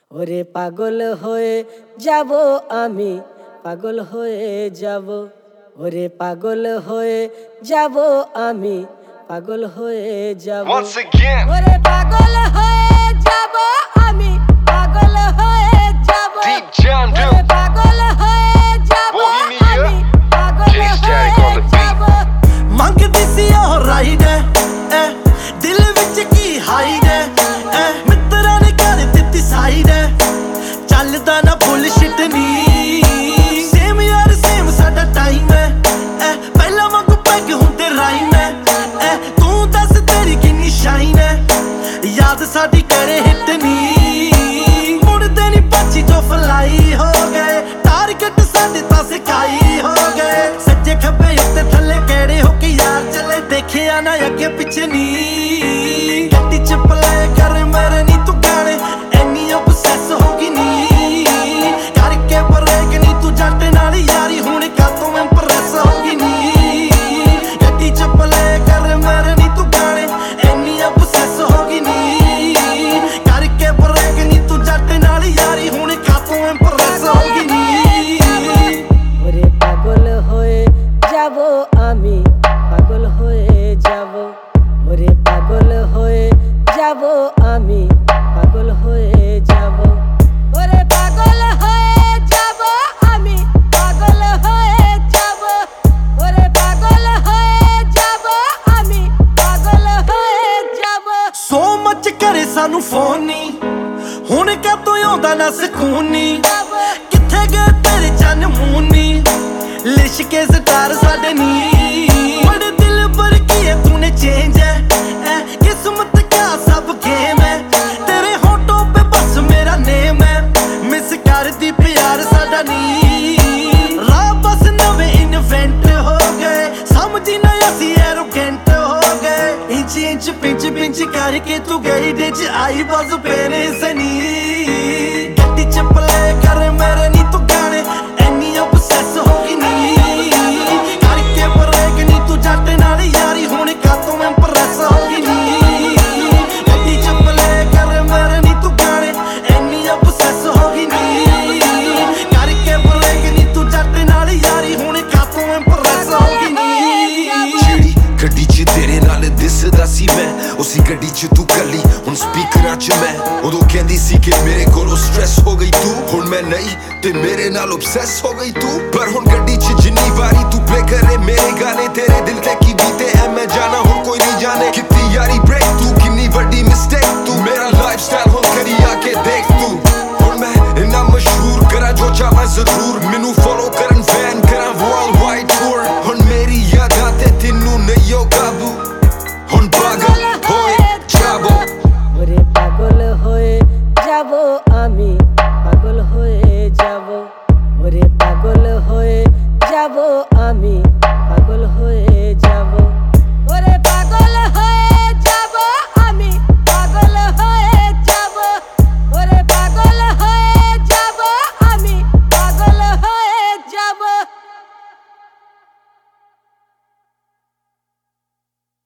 ওরে পাগল হয়ে যাব আমি, পাগল হয়ে যাব। ওরে পাগল হয়ে যাব আমি, পাগল হয়ে যাব। Once again, ওরে পাগল হয়ে যাব আমি, পাগল হয়ে যাব। Deep John ওরে Duke, পাগল হয়ে যাব Bohemia, আমি, পাগল Jay হয়ে Static on the beat. যাব। ਮੰਗਦੀ ਸੀ ਉਹ ਰਾਈਡ ਐ ਦਿਲ ਵਿੱਚ ਕੀ ਹਾਈਡ ਐ ਮਿੱਤਰਾਂ ਨੇ ਕਰ ਦਿੱਤੀ ਸਾਈਡ ਚੱਲਦਾ ਨਾ ਬੁਲਸ਼ਿਟ ਨੀ ਸੇਮ ਯਾਰ ਸੇਮ ਸਾਡਾ ਟਾਈਮ ਐ ਪਹਿਲਾਂ ਵਾਂਗੂ ਪੈਗ ਹੁੰਦੇ ਰਾਈਮ ਐ ਤੂੰ ਦੱਸ ਤੇਰੀ ਕਿੰਨੀ ਸ਼ਾਈਨ ਐ ਯਾਦ ਸਾਡੀ ਕਰੇ ਹਿੱਟ ਨੀ ਮੁੜਦੇ ਨੀ ਪਾਚੀ ਤੋਂ ਫਲਾਈ ਹੋ ਗਏ ਟਾਰਗੇਟ ਸਾਡੇ ਤਾਂ ਸਿਕਾਈ ਹੋ ਗਏ ਸੱਜੇ ਖੱਬੇ ਉੱਤੇ ਥੱਲੇ ਕਿਹੜੇ ਹੋ ਕੇ ਯਾਰ ਚੱਲੇ ਦੇਖਿਆ ਨਾ ਅੱਗੇ ਪਿੱਛੇ ਨੀ ਗੱਡੀ ਚ ਪਲੇ ਕਰ ਮੇਰੇ ਨੀ ਤੂੰ ਗਾਣੇ ਐਨੀ obsess ਹੋ ਗਈ ਨੀ ਕਰਕੇ ਬਰੇਕ ਨੀ ਤੂੰ ਜੱਟ ਨਾਲ ਯਾਰੀ ਹੁਣ ਕਾਤੋਂ ਇੰਪ੍ਰੈਸ ਹੋ ਗਈ ਨੀ ਗੱਡੀ ਚ ਪਲੇ ਕਰ ਮੇਰੇ ਨੀ ਤੂੰ ਗਾਣੇ ਐਨੀ obsess ਹੋ ਗਈ ਨੀ ਕਰਕੇ ਬਰੇਕ ਨੀ ਤੂੰ ਜੱਟ ਨਾਲ ਯਾਰੀ ਹੁਣ ਕਾਤੋਂ ਇੰਪ੍ਰੈਸ ਹੋ ਗਈ ਨੀ ওরে পাগল হয়ে যাব আমি, পাগল হয়ে যাব। ওরে পাগল হয়ে যাব আমি, পাগল হয়ে যাব। ওরে পাগল হয়ে যাব আমি, পাগল হয়ে যাব। ওরে পাগল হয়ে যাব আমি, পাগল হয়ে যাব। ਸੋ ਮੱਚ ਕਰੇ ਸਾਨੂੰ ਫੋਨ ਨੀ ਹੁਣ ਕਾਤੋਂ ਆਉਂਦਾ ਨਾ ਸਕੂਨ ਨੀ ਕਿੱਥੇ ਗਏ ਤੇਰੇ ਚੰਨ ਮੂੰਹ ਨੀ ਲਿਸ਼ਕੇ ਸਟਾਰ ਸਾਡੇ ਨੀ ਬੜੇ ਦਿਲ ਪਰ ਕੀ ਹੈ ਤੂਨੇ ਚੇਂਜ ਹੈ ਕਿਸਮਤ ਕਾ ਸਭ ਗੇਮ ਹੈ ਤੇਰੇ ਹੋਟੋਂ ਪੇ ਬਸ ਮੇਰਾ ਨੇਮ ਹੈ ਮਿਸ ਕਰਦੀ ਪਿਆਰ ਸਾਡਾ ਨੀ ਰਾਹ ਬਸ ਨਵੇਂ ਇਨਵੈਂਟ ਹੋ ਗਏ ਸਮਝੀ ਨਾ ਅਸੀਂ ਐਰੋਗੈਂਟ ਹੋ ਗਏ ਇੰਚ ਇੰਚ ਪਿੰਚ ਪਿੰਚ ਕਰਕੇ ਤੂੰ ਗਈ ਦੇ ਚ ਆਈ ਬਸ ਪੇਰੇ ਸਨੀ ਗੱਡੀ ਚ ਪਲੇ ਕਰ ਮੇਰੇ ਨੀ ਤੂੰ ਗਾਣੇ ਐਨੀ obsess ਹੋ ਗਈ ਨੀ ਕਰਕੇ ਬਰੇਕ ਨੀ ਤੂੰ ਜੱਟ ਨਾਲ ਯਾਰੀ ਹੁਣ ਕਾਤੋਂ ਇੰਪ੍ਰੈਸ ਹੋ ਗਈ ਨੀ ਗੱਡੀ ਚ ਪਲੇ ਕਰ ਮੇਰੇ ਨੀ ਤੂੰ ਗਾਣੇ ਐਨੀ obsess ਹੋ ਗਈ ਨੀ ਕਰਕੇ ਬਰੇਕ ਨੀ ਤੂੰ ਜੱਟ ਨਾਲ ਯਾਰੀ ਹੁਣ ਕਾਤੋਂ ਇੰਪ੍ਰੈਸ ਹੋ ਗਈ ਨੀ ਜਿਹੜੀ ਗੱਡੀ 'ਚ ਤੇਰੇ ਨਾਲ ਦਿਸਦਾ ਸੀ ਮੈਂ ਉਸੀ ਗੱਡੀ 'ਚ ਤੂੰ ਕੱਲੀ ਹੁਣ ਸਪੀਕਰਾਂ 'ਚ ਮੈਂ ਉਦੋਂ ਕਹਿੰਦੀ ਸੀ ਕਿ ਮੇਰੇ ਕੋਲੋਂ ਸਟ੍ਰੈਸ ਹੋ ਗਈ ਤੂੰ ਹੁਣ ਮੈਂ ਨਹੀਂ ਤੇ ਮੇਰੇ ਨਾਲ obsess ਹੋ ਗਈ ਤੂੰ ਪਰ ਹੁਣ ਗੱਡੀ 'ਚ ਜਿੰਨੀ ਵਾਰੀ ਤੂੰ ਪਲੇ ਕਰੇ ਮੇਰੇ ਗਾਣੇ ਤੇਰੇ ਦਿਲ ਤੇ ਕੀ ਬੀਤੇ ਐ ਮੈਂ ਜਾਣਾ ਹੁਣ ਕੋਈ ਨਹੀਂ ਜਾਣੇ ਕਿੰਨੀ ਯਾਰੀ ਬ੍ਰੇਕ ਤੂੰ ਕਿੰਨੀ ਵੱਡੀ ਮਿਸਟੇਕ ਤੂੰ ਮੇਰਾ ਲਾਈਫਸਟਾਈਲ ਹੁਣ ਕਰੀ ਆ ਕੇ ਦੇਖ ਤੂੰ ਹੁਣ ਮੈਂ ਇੰਨਾ ਮਸ਼ਹੂਰ ਕਰਾਂ ਜੋ ਚਾਹਾਂ ਜ਼ਰੂਰ ਮੈਨੂੰ ਫੋਲੋ ਕਰਨ ਫੈਨ ਕਰਾਂ ਵਰਲਡ ਵਾਈਡ ਟੂਰ ਹੁਣ ਮੇਰੀ ਯਾਦਾਂ ਤੇ ਤੈਨੂੰ ਨਹੀਂ ਓ ਕਾਬੂ ਹੁਣ ਪਾਗਲ ਹੋਏ ਜਾਬੋ ওরে পাগল হয়ে যাব আমি, পাগল হয়ে যাব। ওরে পাগল হয়ে যাব আমি,